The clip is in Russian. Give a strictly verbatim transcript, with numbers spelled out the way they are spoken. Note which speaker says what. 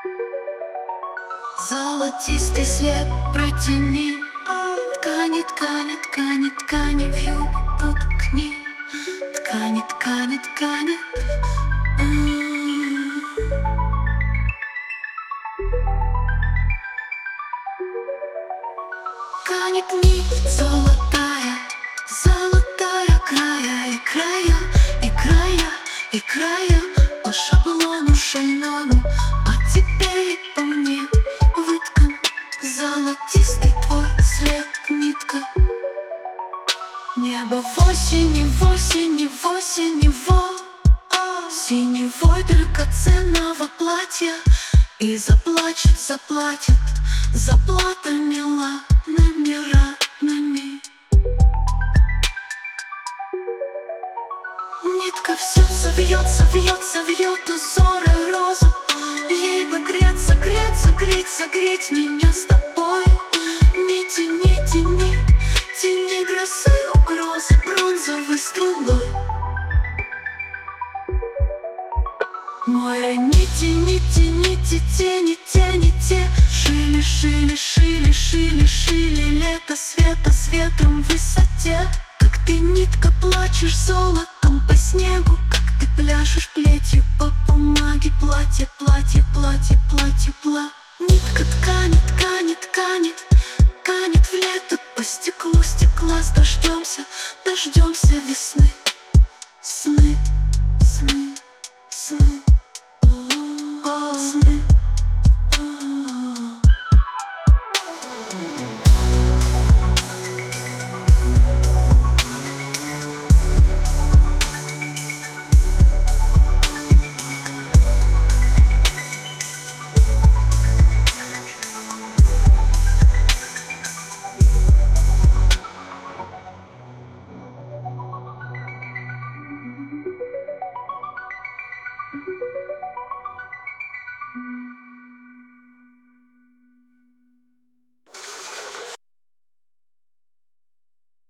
Speaker 1: Золотистый свет протяни, ткани, ткани, ткани, ткани, вью уткни, ткани, ткани, ткани. М. Ткани нить золотая, золотая края и края, и края, и края по шаблону шальному, а теперь по мне выткан золотистый твой след, нитка. Небо в осени, в осени, в осени, во синевой драгоценного платья. И заплачет, заплатит заплатами ладными ранами. Нитка все завьется, вьется, вьет узоры розы. Ей бы греться, греться, греть, согреть меня с тобой. Не тяни, тяни, тяни грозы, угрозы бронзовой струной. Море нити, нити, нити, тени, тени, те шили, шили, шили, шили, шили лето света с ветром в высоте. Как ты, нитка, плачешь золотом по снегу, как ты пляшешь плетью по бумаге. Платье, платье, платье, платье, пла. Нитка тканит, тканит, тканит, тканит в лето по стеклу стекла. С дождемся, дождемся весны. Сны, сны, сны. Сны. Thank you.